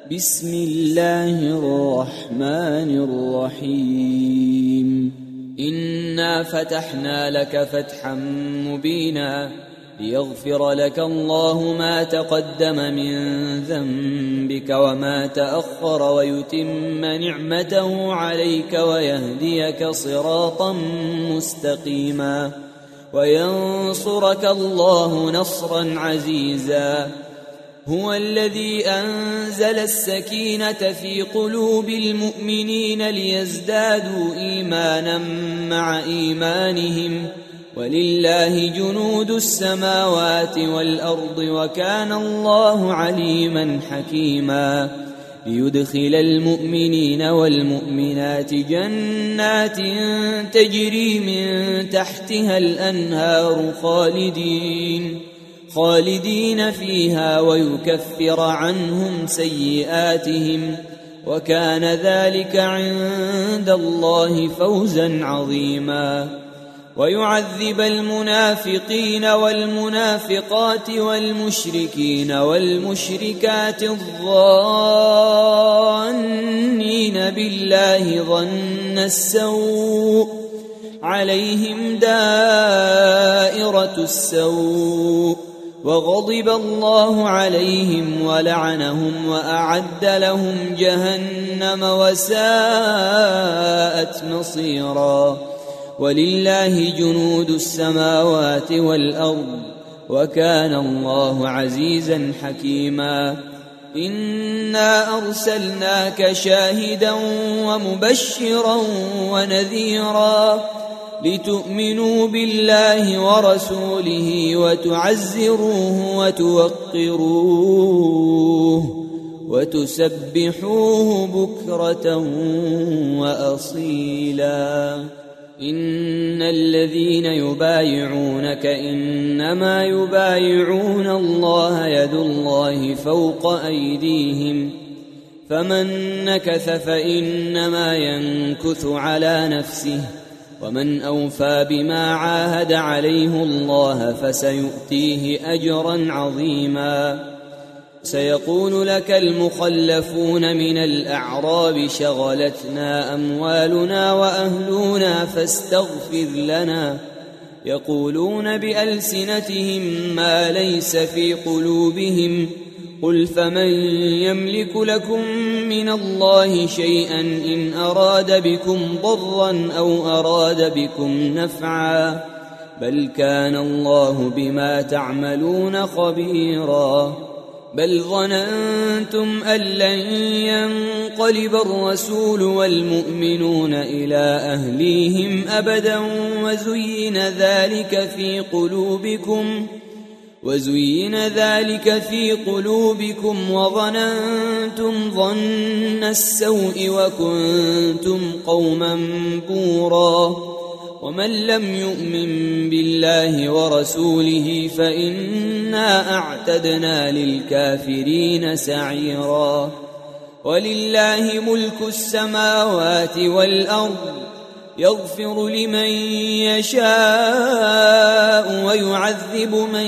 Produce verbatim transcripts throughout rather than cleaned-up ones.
بسم الله الرحمن الرحيم إنا فتحنا لك فتحا مبينا ليغفر لك الله ما تقدم من ذنبك وما تأخر ويتم نعمته عليك ويهديك صراطا مستقيما وينصرك الله نصرا عزيزا. هو الذي أنزل السكينة في قلوب المؤمنين ليزدادوا إيمانا مع إيمانهم ولله جنود السماوات والأرض وكان الله عليما حكيما. ليدخل المؤمنين والمؤمنات جنات تجري من تحتها الأنهار خالدين خالدين فيها ويكفر عنهم سيئاتهم وكان ذلك عند الله فوزا عظيما. ويعذب المنافقين والمنافقات والمشركين والمشركات الظانين بالله ظن السوء عليهم دائرة السوء وغضب الله عليهم ولعنهم وأعد لهم جهنم وساءت مصيرا. ولله جنود السماوات والأرض وكان الله عزيزا حكيما. إنا أرسلناك شاهدا ومبشرا ونذيرا لتؤمنوا بالله ورسوله وتعزروه وتوقروه وتسبحوه بكرة وأصيلا. إن الذين يبايعونك إنما يبايعون الله يد الله فوق أيديهم فمن نكث فإنما ينكث على نفسه ومن أوفى بما عاهد عليه الله فسيؤتيه أجرا عظيما. سيقول لك المخلفون من الأعراب شغلتنا أموالنا وأهلنا فاستغفر لنا يقولون بألسنتهم ما ليس في قلوبهم قل فمن يملك لكم من الله شيئا إن أراد بكم ضرا أو أراد بكم نفعا بل كان الله بما تعملون خبيرا. بل ظننتم أن لن ينقلب الرسول والمؤمنون إلى أهليهم أبدا وزين ذلك في قلوبكم وزين ذلك في قلوبكم وظننتم ظن السوء وكنتم قوما بورا. ومن لم يؤمن بالله ورسوله فإنا أعتدنا للكافرين سعيرا. ولله ملك السماوات والأرض يغفر لمن يشاء ويعذب من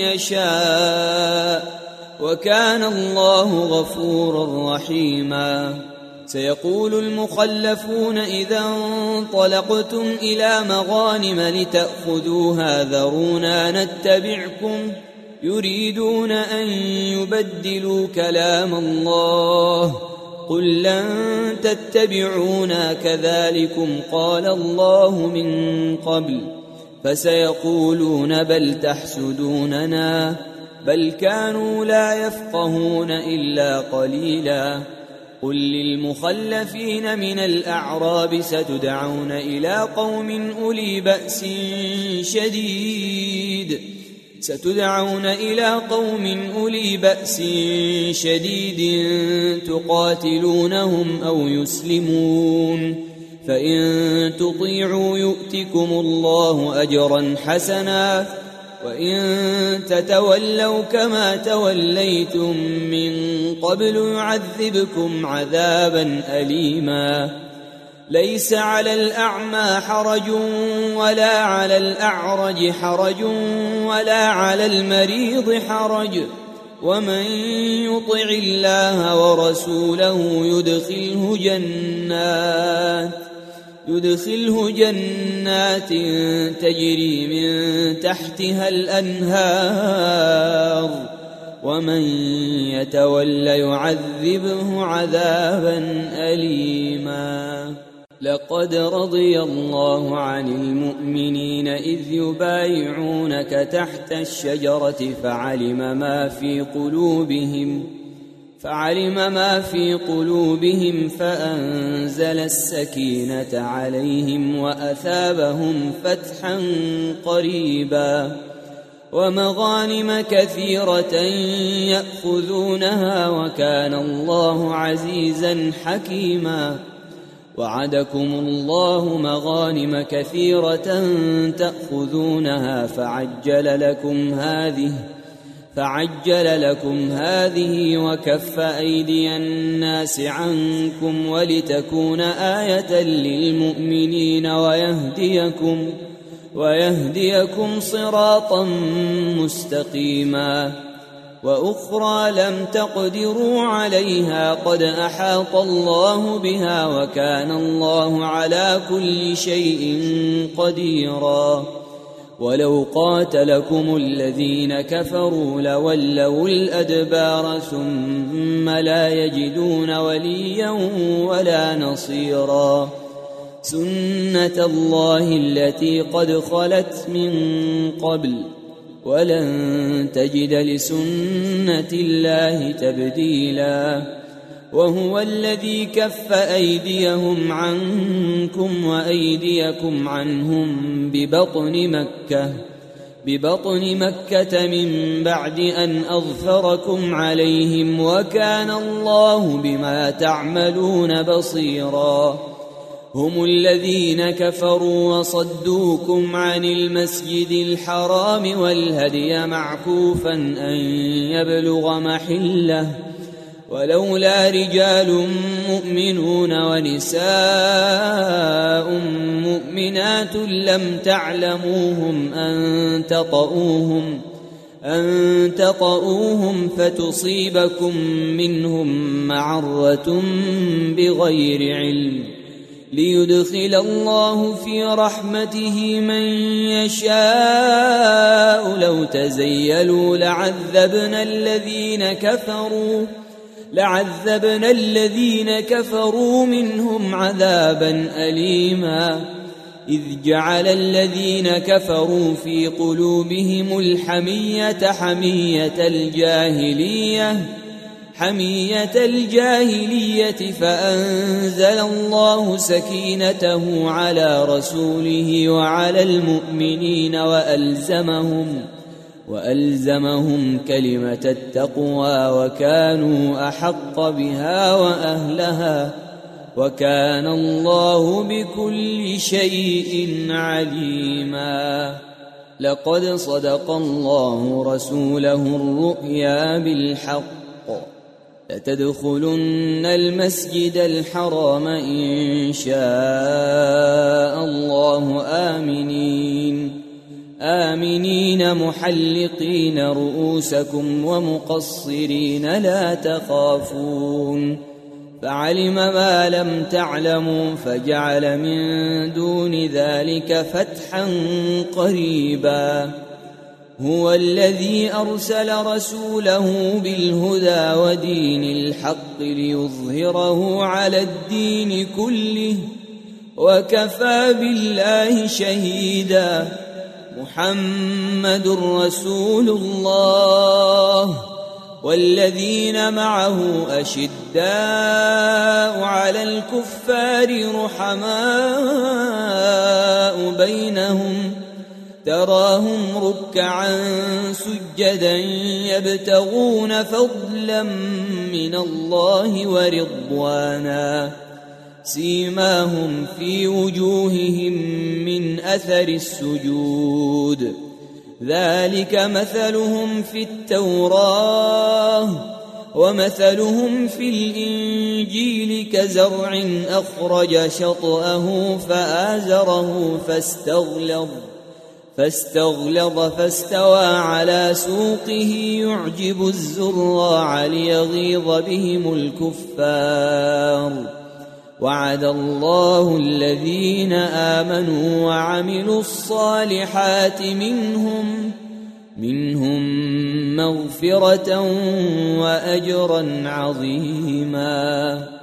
يشاء وكان الله غفورا رحيما. سيقول المخلفون إذا انطلقتم إلى مغانم لتأخذوها ذرونا نتبعكم يريدون أن يبدلوا كلام الله قل لن تتبعونا كذلكم قال الله من قبل فسيقولون بل تحسدوننا بل كانوا لا يفقهون إلا قليلا. قل للمخلفين من الأعراب ستدعون إلى قوم أولي بأس شديد ستدعون إلى قوم أولي بأس شديد تقاتلونهم أو يسلمون فإن تطيعوا يؤتكم الله أجرا حسنا وإن تتولوا كما توليتم من قبل يعذبكم عذابا أليما. ليس على الأعمى حرج ولا على الأعرج حرج ولا على المريض حرج ومن يطع الله ورسوله يدخله جنات يدخله جنات تجري من تحتها الأنهار ومن يتول يعذبه عذابا أليما. لقد رضي الله عن المؤمنين إذ يبايعونك تحت الشجرة فعلم ما في قلوبهم فعلم ما في قلوبهم فأنزل السكينة عليهم وأثابهم فتحا قريبا ومغانم كثيرة يأخذونها وكان الله عزيزا حكيما. وعدكم الله مغانم كثيرة تأخذونها فعجل لكم هذه فعجل لكم هذه وكف أيدي الناس عنكم ولتكون آية للمؤمنين ويهديكم ويهديكم صراطا مستقيما. وأخرى لم تقدروا عليها قد أحاط الله بها وكان الله على كل شيء قديرا. ولو قاتلكم الذين كفروا لولوا الأدبار ثم لا يجدون وليا ولا نصيرا. سنة الله التي قد خلت من قبل ولن تجد لسنة الله تبديلا. وهو الذي كف أيديهم عنكم وأيديكم عنهم ببطن مكة ببطن مكة من بعد أن أظفركم عليهم وكان الله بما تعملون بصيرا. هم الذين كفروا وصدوكم عن المسجد الحرام والهدي معكوفا أن يبلغ محله ولولا رجال مؤمنون ونساء مؤمنات لم تعلموهم أن تطؤوهم أن تطؤوهم فتصيبكم منهم معرة بغير علم ليدخل الله في رحمته من يشاء. لو تزيلوا لعذبنا الذين كفروا لعذبنا الذين كفروا منهم عذابا أليما. إذ جعل الذين كفروا في قلوبهم الحمية حمية الجاهلية حمية الجاهلية فأنزل الله سكينته على رسوله وعلى المؤمنين وألزمهم وألزمهم كلمة التقوى وكانوا أحق بها وأهلها وكان الله بكل شيء عليما. لقد صدق الله رسوله الرؤيا بالحق لتدخلن المسجد الحرام إن شاء الله آمنين آمنين محلقين رؤوسكم ومقصرين لا تخافون فعلم ما لم تعلموا فجعل من دون ذلك فتحا قريبا. هو الذي أرسل رسوله بالهدى ودين الحق ليظهره على الدين كله وكفى بالله شهيدا. محمد رسول الله والذين معه أشداء على الكفار رحماء بينهم تراهم ركعا سجدا يبتغون فضلا من الله ورضوانا سيماهم في وجوههم من أثر السجود ذلك مثلهم في التوراة ومثلهم في الإنجيل كزرع أخرج شطأه فآزره فاستغلظ فاستغلظ فاستوى على سوقه يعجب الزراع ليغيظ بهم الكفار وعد الله الذين آمنوا وعملوا الصالحات منهم منهم مغفرة وأجرا عظيما.